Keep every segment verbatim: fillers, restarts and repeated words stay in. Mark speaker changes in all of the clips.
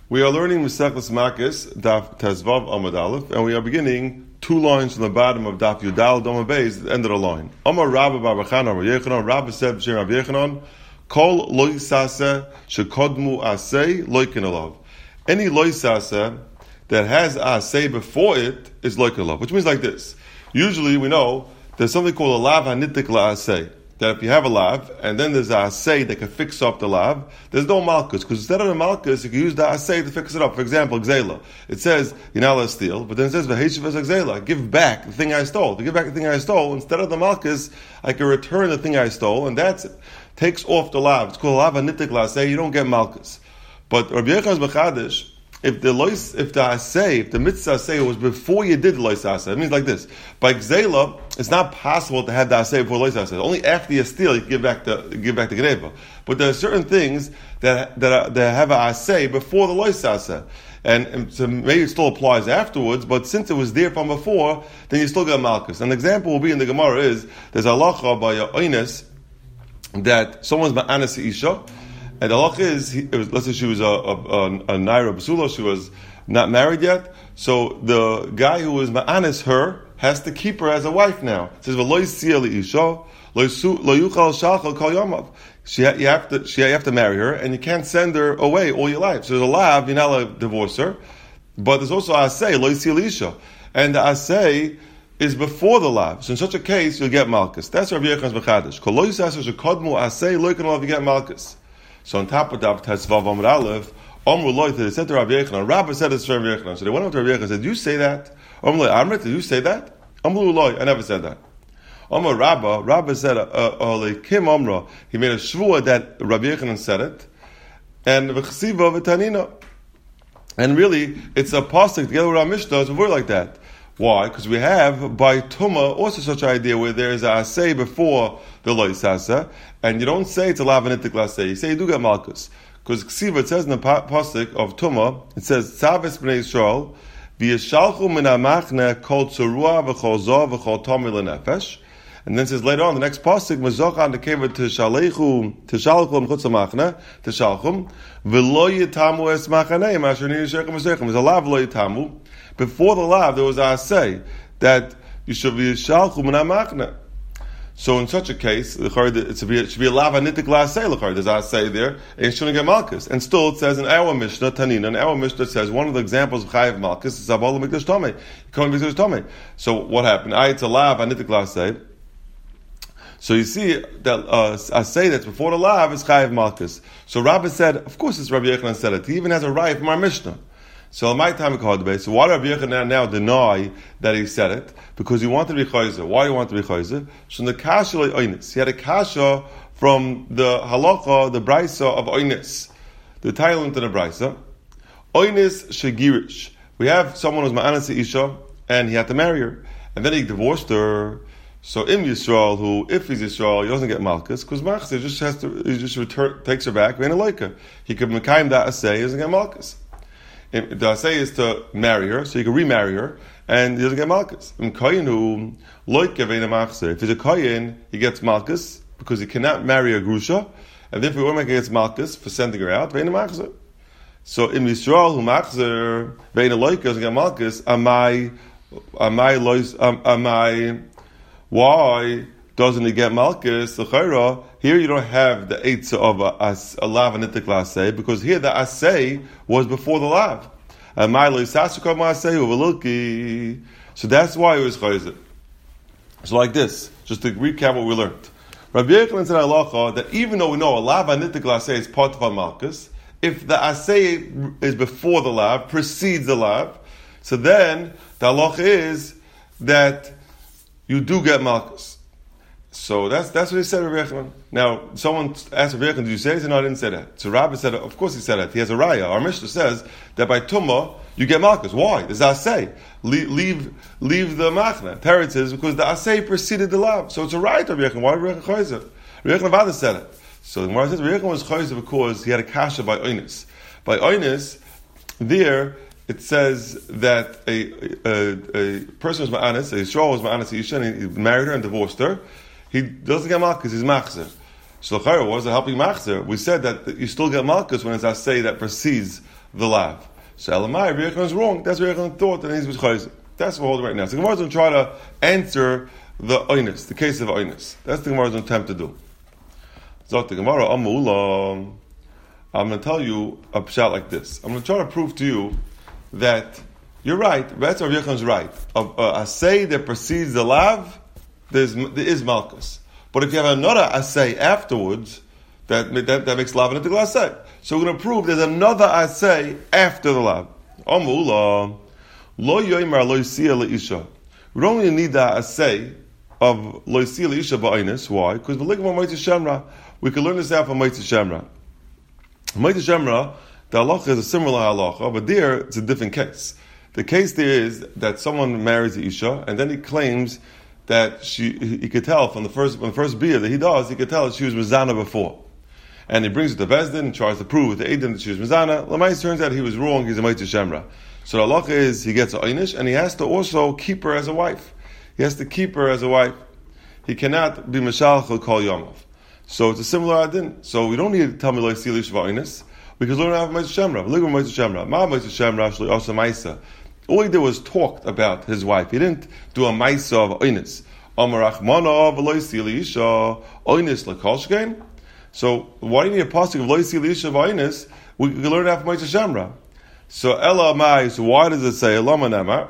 Speaker 1: We are learning Masechtas Makis, Daf Tezvav Amud Aleph, and we are beginning two lines from the bottom of Daf Yudal Amud Beis, the end of the line. Amar Rabba Bar Bachana Bar Yechanan, Rabba said B'Shem Rav Yechanan, Kol Lo Yisaseh Shekodmu Aseh Loikin Alav. Any Lo Yisaseh that has Aseh before it is Loikin Alav, which means like this. Usually we know there's something called a Lav HaNitik LaAseh. That if you have a lav, and then there's a asay that can fix up the lav, there's no malchus, because instead of the malchus, you can use the asay to fix it up. For example, gzela. It says, you're not allowed to steal, but then it says, v'heshiv gzela, give back the thing I stole. To give back the thing I stole, instead of the malchus, I can return the thing I stole, and that's it. Takes off the lav. It's called lav hanitik l'asay, you don't get malchus. But Rabbi Yechon's b'chadish, if the lois, if the asay, if the mitzvah asay was before you did the lois asay, it means like this. By gzela, it's not possible to have the asay before lois asay. Only after you steal, you can give back the give back the gneva. But there are certain things that that, are, that have a asay before the lois asay, and, and so maybe it still applies afterwards. But since it was there from before, then you still get malchus. An example will be in the Gemara is there's a halacha by a oines that someone's ma'anas isha. And the halach is, he, was, let's say she was a, a, a, a Naira Basula, she was not married yet, so the guy who was ma'anis her has to keep her as a wife now. It says, "V'lo yisiyah li'isha, lo yuchal shachal kol yomav." She you have to she you have to marry her, and you can't send her away all your life. So there's a lav, you're not allowed to divorce her, but there's also asay, lo yisiyah li'isha, and the asay is before the lav. So in such a case, you'll get malchus. That's Rabbi Yechon's b'chadish. Kol lo yisaseh shekodmu asay lo yikan you get malchus. So on top of that, Tezvav Amud Aleph, Omru Loy, they said to Rabbi Yechanan, Rabbi said this to Rabbi Yechanan. So they went up to Rabbi Yechanan and said, did you say that? Omru Loy, Amrit, did you say that? Omru Loy, I never said that. Omru Rabba, Rabba said, Kim Omra, he made a shvua that Rabbi Yechanan said it, and V'chsiva V'tanina. And really, it's a pasuk together with our Mishnah, it's a word like that. Why? Because we have by Tuma also such an idea where there is a asay before the lo yisaseh, and you don't say it's a lav hanitik l'asay. You say you do get malchus. Because Ksiva, it says in the pasuk of Tuma, it says Tzaves b'nei Yisrael v'yishalchu min ha'machne kol tzurua v'chol zov v'chol tomi l'nefesh. And then it says later on the next pasuk Mezochan dekeva t'shalechu t'shalchum chutz ha'machne t'shalchum v'lo yitamu es machaneim asher nini shechem v'sechem. There's a lav lo yitamu. Before the lav, there was a asay that you should be shalchu min ha'machne. So in such a case, it should be, it should be a lav hanitik la'asay. There's a asay there, and you shouldn't get malchus. And still, it says in our Mishnah, Tanina, in our Mishnah it says one of the examples of chayiv malchus is abol mikdash tomei. Mikdash tomei. So what happened? I it's a lav hanitik la'asay. So you see that uh, asay that's before the lav is chayiv malchus. So Rabbi said, of course, it's Rabbi Yechanan said it. He even has a right from our Mishnah. So my time we call debate. So why did Rabbi Yechanan now deny that he said it? Because he wanted to be chayzer. Why do you want to be chayzer? So the kasha oinis. He had a kasha from the halacha, the brisa of oinis, the title into the brisa. Oinis shegirish. We have someone who's ma'anas isha, and he had to marry her, and then he divorced her. So in Yisrael, who if he's Yisrael, he doesn't get malchus because machzir just has to, he just return, takes her back. He could mekayim that asay, he doesn't get malchus. The asay is to marry her, so you can remarry her, and he doesn't get malchus. If he's a kohen, he gets malchus because he cannot marry a grusha, and therefore he won't get malchus for sending her out. So in Yisrael, who machzer ve'ena loika doesn't get malchus. Amai, amai lois, amai. Why doesn't he get malchus? The chayra here you don't have the eitzah of a, a, a lav hanitik l'asay because here the asay was before the lav. So that's why it was chayzer. So like this, just to recap what we learned. Rabbi Yechanan said halacha that even though we know a lav hanitik l'asay is part of a malchus, if the asay is before the lav, precedes the lav, so then the halacha is that you do get malchus. So that's that's what he said, Rabbi Yechanan. Now, someone asked Rabbi Yechanan, did you say it? No, I didn't say that. So Rabbi said, of course he said that. He has a raya. Our Mishnah says that by Tumah, you get malchus. Why? There's asay. Leave, leave, leave the machna. Teretz says, because the asay preceded the lav. So it's a raya to Rabbi Yechanan. Why did Rabbi Yechanan chayzer? Rabbi Yechanan Vada said it. So the Gemara says, Rabbi Yechanan was chayzer because he had a kasha by oinis. By oinis, there, it says that a, a, a person was ma'anis, a Yisrael was ma'anis Isha, and he married her and divorced her. He doesn't get malchus, he's machzer. So, what was it helping machzer? We said that you still get malchus when it's asay that precedes the lav. So Elamai, Rabbi Yochanan is wrong. That's what Yochanan thought that he's B'chayzer. That's what we're holding right now. So the Gemara is going to try to answer the oinus, the case of oinus. That's the Gemara is going to attempt to do. Zot the Gemara, Amula, I'm going to tell you a pshat like this. I'm going to try to prove to you that you're right. That's Rabbi Yochanan is right. A, a, a say that precedes the lav, there's, there is malchus. But if you have another asay afterwards, that, that, that makes lav into asay. So we're going to prove there's another asay after the lav. Amula, lo yoymar lo yisiya leisha. We don't really need that asay of lo yisiya leisha ba'inus. Why? Because v'ligma moitzi shemra. We can learn this out from moitzi shemra. Moitzi shemra, the halacha is a similar halacha, but there it's a different case. The case there is that someone marries the isha, and then he claims that she, he could tell from the first, from the first bia that he does, he could tell that she was mizana before. And he brings it to Bezdin and tries to prove with the Eidim that she was mizana. Lamais turns out he was wrong, he's a Moitzi Shemra. So the halacha is, he gets a einish, and he has to also keep her as a wife. He has to keep her as a wife. He cannot be Mashalchel Kol Yomov. So it's a similar adin. So we don't need to tell me like Silish Va'inis. We can learn out of Moitzi Shemra. Look at Moitzi Shemra. Ma Moitzi Shemra, Shli Osa Maisa. All he did was talked about his wife. He didn't do a Maisa of Einis. Amarachmana v'lo yisili isha oinis l'kolshkein. So why do you need a pasuk of lo yisili isha v'oinis? We can learn that from Moitzi Shemra. So ela mai. So why does it say lama nemar?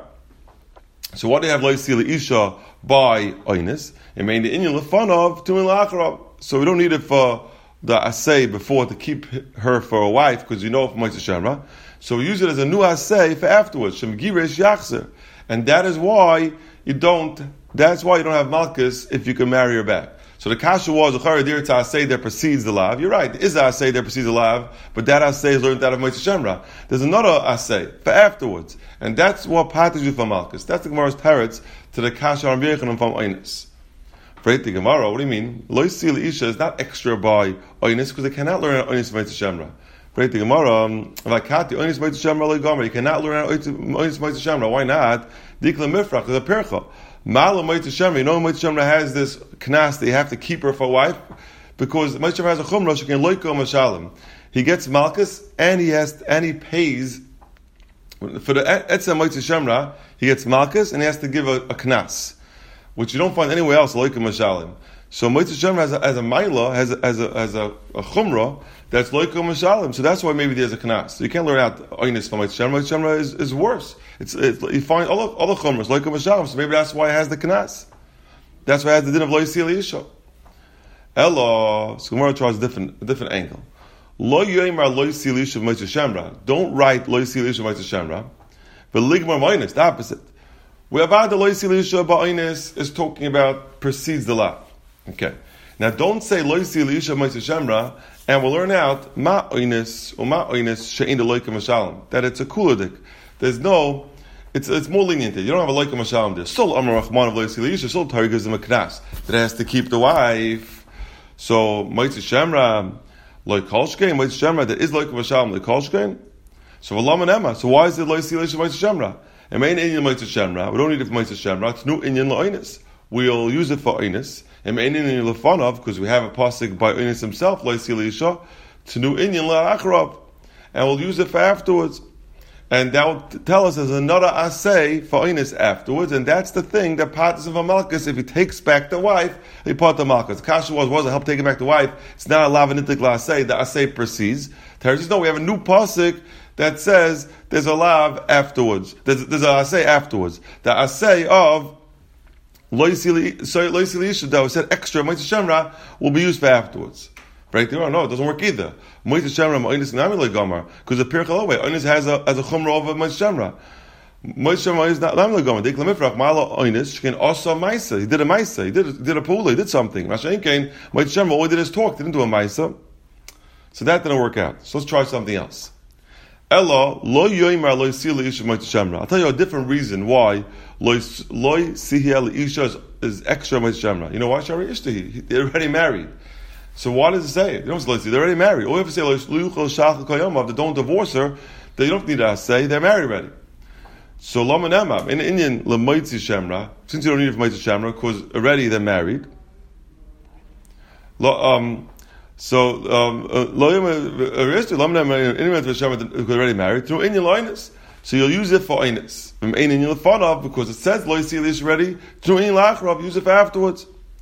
Speaker 1: So why do you have lo yisili isha by oinis? It means the inyan lefanav to in la'acharav. So we don't need it for the asay before to keep her for a wife because you know from Moitzi Shemra. So we use it as a new asay for afterwards. Shem girish yachzer, and that is why you don't. That's why you don't have malchus if you can marry her back. So the kasha was a charadir to asay that precedes the lav. You're right, there is a asay that precedes the lav, but that asay is learned out of Moitzi Shemra. There's another asay for afterwards, and that's what patters you from malchus. That's the Gemara's teretz to the kasha on Yechanan from Einis. For the Gemara, what do you mean? Lo yisili isha is not extra by Einis because they cannot learn Einis from Moitzi Shemra. For the Gemara, vakati Einis Moitzi Shemra lo gomer. You cannot learn Einis Moitzi Shemra. Why not? Dikla mifrach is a percha. Ma'ala Moitzi Shemra, you know Moitzi Shemra has this knas that you have to keep her for a wife because Moitzi Shemra has a chumrah, she can loiko mashalim. He gets malchus and he has and he pays for the etzem Moitzi Shemra. He gets malchus and he has to give a, a knas, which you don't find anywhere else loiko mashalim. So Moitzi Shemra has a, has a maila, has a, has a, has a, a chumrah that's loiko mashalim. So that's why maybe there's a knas. So you can't learn out oinis from Moitzi Shemra. Moitzi Shemra is, is worse. It's, it's you find all the other chumras loiko mashalim. So maybe that's why it has the knas. That's why it has the din of lo yisili isha. Elo. So Gemara tries a different a different angle. Lo yoymar lo yisili isha Moitzi Shemra. Don't write lo yisili isha Moitzi Shemra. But ligmar oinis, the opposite. We about the lo yisili isha ba'oinis is talking about precedes the lav. Okay. Now don't say lo yisili isha Moitzi Shemra, and we'll learn out ma oinis or ma oinis she'in the loika mashalim, that it's a kuladik. There's no, it's it's more lenient. You don't have a loika mashalim there. Still amar rachman of lo yisili isha. Still Torah gives them a knas that has to keep the wife. So Moitzi Shemra lo kolshkein Moitzi Shemra that is loika mashalim lo kolshkein. So v'lama nema. So why is it lo yisili isha Moitzi Shemra? It main inyan Moitzi Shemra. We don't need it for Moitzi Shemra. It's new inyan lo oinis. We'll use it for oinis. And inyan lefanav because we have a pasuk by Einis himself, lo yisili isha, to new inyan la'acharav, and we'll use it for afterwards. And that will tell us there's another asay for Einis afterwards, and that's the thing that parts of a malchus. If he takes back the wife, he part the malchus. Kasha was was to help taking back the wife. It's not a lavanitic asay. The asay proceeds. Terry no, we have a new pasuk that says there's a lav afterwards. There's there's a asay afterwards. The asay of Lo yisili, sorry, lo yisili isha that was said extra Moitzi Shemra will be used for afterwards. Right? No, no, it doesn't work either. Moitzi Shemra ma'onis nami lo gomer because the pircha lo way oinis has a has a chumrah over Moitzi Shemra. Moitzi Shemra is not nami lo gomer. Dikla mifrach ma'ala oinis she can also maisa. He did a maisa. He did he did a pula. He did something. Masha Inkain Moitzi Shemra all he did is talk. He didn't do a maisa. So that didn't work out. So let's try something else. Ella lo yoymar lo yisili isha Moitzi Shemra. I'll tell you a different reason why lo yisili isha is, is extra Moitzi Shemra. You know why? Shari ishtahi. They're already married. So why does it say it? You don't say they're already married. All you have to say lo yuchal shachal koyamav. They don't divorce her. They don't need to say they're married already. So lama nemam in Indian le Moitzi Shemra. Since you don't need it for Moitzi Shemra because already they're married. Lo um So, already married through inyan loinus. So you'll use it for inus. Because it says lo yisilish already. Through inyan lachrav, use it for afterwards.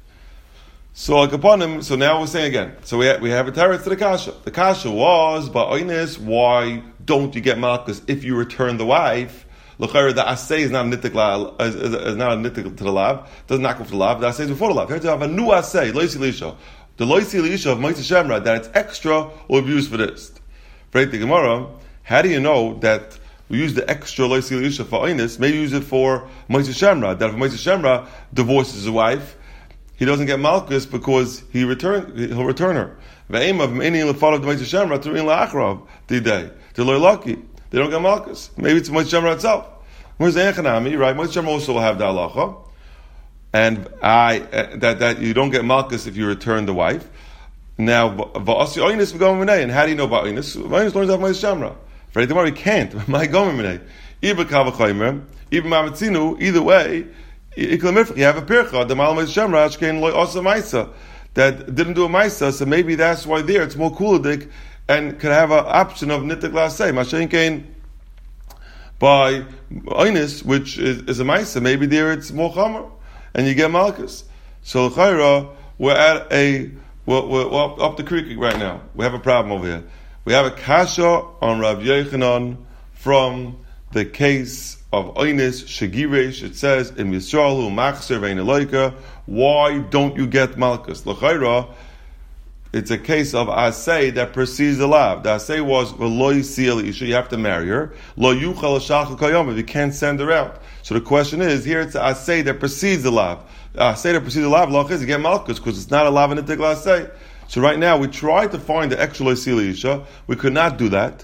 Speaker 1: So like upon him. So now we're saying again. So we have, we have a teretz to the kasha. The kasha was by inus. Why don't you get malchus if you return the wife? L'chayr, the asay is not a nittik la, is, is, is not a nittik to the lav. Doesn't knock off the lav. The asay is before the lav. Here to have a new asay lo yisilisha. The loisi l'isha of Moshe Shemra, that it's extra will be used for this. Right, the Gemara, how do you know that we use the extra loisi l'isha for Einis? Maybe use it for Moshe Shemra, that if Moshe Shemra divorces his wife, he doesn't get Malchus because he return, he'll return her. The aim of any l'fal of the Moshe Shemra through in la'achrav the day to loy lucky, they don't get Malchus. Maybe it's Moshe Shemra itself. Where's the Echanami? Right, Moshe Shemra also will have the halacha. And I uh, that that you don't get malchus if you return the wife. Now, va'asi oinus v'gomim. And how do you know about oinus? Oinus learns off Moshe Shemra. For the Gemara, can't. My gomim minei. Either kavachaymer, either mamatzinu. Either way, you have a pircha. The mal Moshe Shemra ashkein loy osa ma'isa that didn't do a ma'isa. So maybe that's why there it's more kuladik and could have an option of nittik lasei. Mashen kain by oinus, which is, is a ma'isa. Maybe there it's more chamer. And you get Malchus. So l'chayra, we're at a we're, we're up, up the creek right now. We have a problem over here. We have a kasha on Rav Yochanan from the case of Oinis Shagiresh. It says in Yisrael hu machzer ve'in eloika. Why don't you get Malchus? L'chayra, it's a case of asay that precedes the lav. The asay was v'lo yisiel isha. You have to marry her. Lo yuchal shachal kayom. You can't send her out. So the question is, here it's a asay that precedes the lav. Asay that precedes the lav, lach is you get malchus, because it's not a lav and a tikla asay. So right now, we tried to find the extra loisili isha. We could not do that.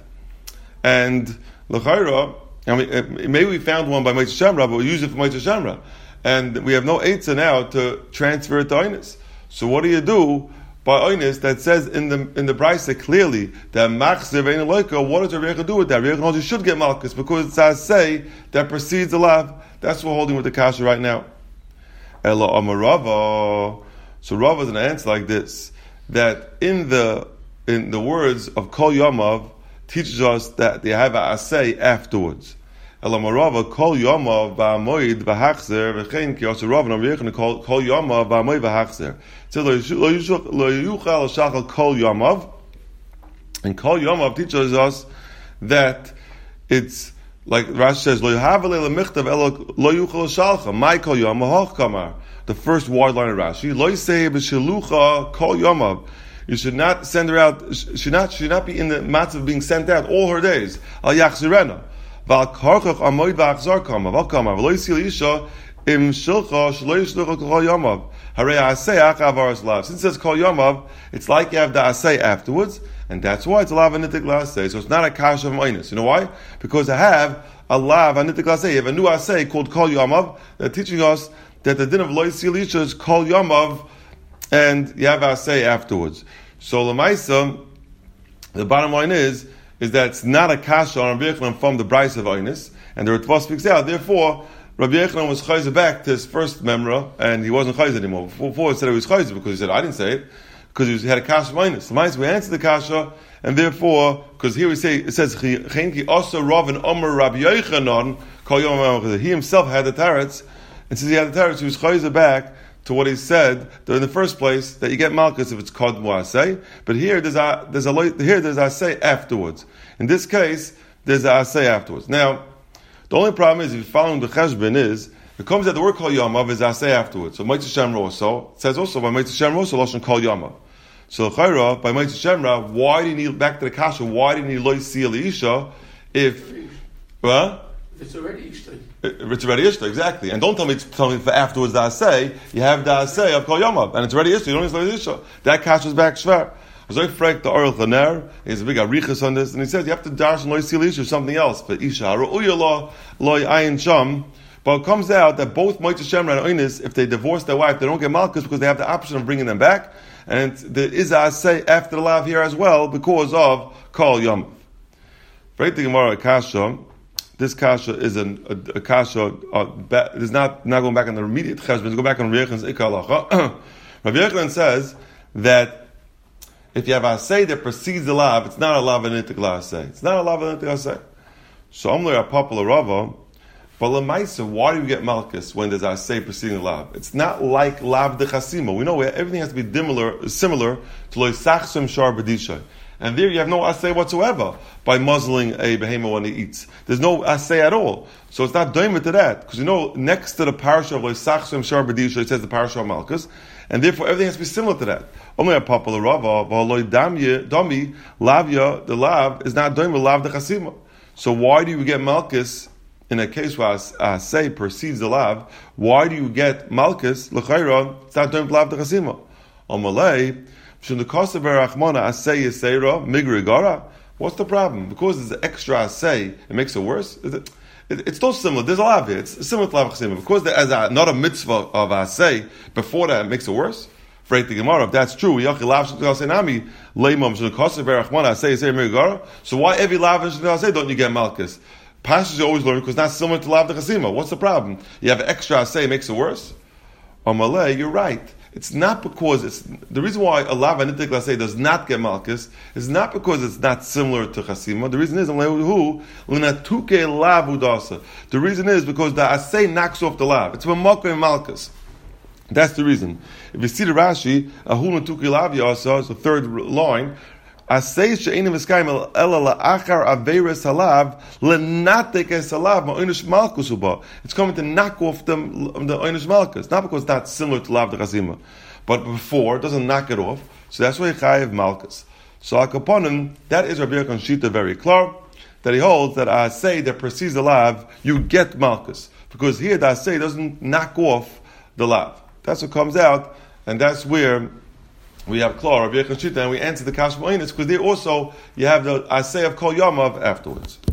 Speaker 1: And l'chayra, I mean, maybe we found one by Moshe Shemra, but we use it for Moshe Shemra. And we have no eitzah now to transfer it to Oinus. So what do you do by Oinus that says in the in the Brisa clearly that machzer ve'in eloika? What does Rabbi Yecha do with that? Rabbi Yecha knows you should get malchus because it's a say that precedes the lav. That's what we're holding with the kasha right now. Ela amar Rava. So Rava is an answer like this: that in the in the words of Kol Yamav teaches us that they have a asay afterwards. Ela amar Rava Kol Yamav ba'amoid v'hachzer v'chein ki also Rava and Rabbi Yecha Kol Kol Yamav ba'amoid v'hachzer. So lo yuchal shachal Kol Yamav, and Kol Yamav teaches us that it's like Rashi says, Lo yahavale lemichtav elo lo yuchal shalcha. My Kol Yamav hochkamar. The first wide line of Rashi. Lo yisei b'shelucha Kol Yamav. You should not send her out. Should not should not be in the matzah of being sent out all her days. Al yachzirena. Val karchach amoid v'achzar kamav. Al kamav. Lo yisil isha im shilcha shlo yishlucha Kol Yamav. Harei asay achav aras lav. Since it says Kol Yamav, it's like you have the asay afterwards. And that's why it's a lav anitik lasay. So it's not a kasha of Oinus. You know why? Because I have a lav anitik lasay. You have a new asay called Kol Yamav that's teaching us that the din of Lo Yisrael Isha is Kol Yamav, and you have asay afterwards. So Lamaisa, the bottom line is is that it's not a kasha on Rabbi Yochanan from the Brisa of Oinus, and the Ritva speaks out. Therefore, Rabbi Yochanan was chayzer back to his first memra, and he wasn't chayzer anymore. Before he said he was chayzer because he said I didn't say it. Because he had a kasha minus. So we answer the kasha, and therefore, because here we say it says Chenki also Rav and Omer Rabbi Yochanan Kol Yom. He himself had the tarets, and since he had the tarets, he was chayzer back to what he said that in the first place that you get malchus if it's called muaseh. But here there's a there's a here there's a say afterwards. In this case, there's a say afterwards. Now, the only problem is if you're following the cheshbon is. It comes that the word Kol Yamav is asay afterwards. So Moshe Shemra also, it says also by Moshe Shemra also Lashon Kol Yamav. So Chayra, by Moshe Shemra, why do you need, back to the Kasha, why do you need Lo Yisrael Isha if, what?
Speaker 2: If it's already Ishta.
Speaker 1: If it's already Ishta, exactly. And don't tell me, tell me for afterwards the asay, you have the asay of Kol Yamav, and it's already Ishta, you don't need Lo Isha. That Kasha is back Shver. So Frank the Oral Chaner, he has a big arichas on this, and he says you have to dash Lo Yisrael Isha or something else, but Isha, Ra'uya Lo, Lo Ayin Sham. But it comes out that both Moshe Shemra and Oinus, if they divorce their wife, they don't get malchus because they have the option of bringing them back. And there is a asay after the lav here as well because of Kol Yamav. Right, the Gemara Kasha. This Kasha is an, a, a Kasha. Uh, ba, is not not going back on the immediate cheshbon. It's going back on Rabbi Yochanan's ikalacha. Rabbi Yochanan says that if you have a say that precedes the lav, it's not a lav anitik la say. It's not a lav anitik la say. So Amler a popular Rava, but lemaisa, why do you get malchus when there's a say preceding the lav? It's not like lav de chasima. We know everything has to be similar, similar to loisachsim shar b'dishay. And there you have no asay whatsoever by muzzling a behemoth when he eats. There's no asay at all. So it's not doimah to that. Because you know, next to the parasha of loisachsim shar b'dishay, it says the parasha of malchus. And therefore everything has to be similar to that. Only a popular Rava, v'haloi dami, lavya, the lav, is not doimah lav de chasima. So why do you get malchus in a case where a say precedes the lav? Why do you get malchus l'chayra? It's not doing lav the chasima. On Malay, from the cost of berachmana asay yisera migrigara. What's the problem? Because there's an extra asay, it makes it worse. Is it, it, it's still similar. There's a lav here. It's similar to lav chasima. Because there is a, not a mitzvah of asay before that, it makes it worse. Break the Gemara. If that's true, so why every lav and don't you get malchus? Pashas you always learn because not similar to lav de chasima. What's the problem? You have an extra say, it makes it worse. On Malay, you're right. It's not because it's the reason why a lav anitik lasei does not get malchus is not because it's not similar to chasima. The reason is who linatuke lav udasa. The reason is because the asay knocks off the lav. It's mamaka and malchus. That's the reason. If you see the Rashi, ahul natuke lav yasa is the third line. Asay she'enim eskayim ela la'achar averes halav lenatek es halav ma'onish malchus uba. It's coming to knock off the the onish malchus, not because that's similar to lav de chasima, but before it doesn't knock it off. So that's why you chayev malchus. So akaponim, that is Rabbi Yochanan Shita very clear that he holds that asay that precedes the lav you get malchus because here the asay doesn't knock off the lav. That's what comes out, and that's where we have Klar, Rabbi Yochanan Shita, and we answer the Kash Mo'inis, because there also you have the Asay of Kol Yamav afterwards.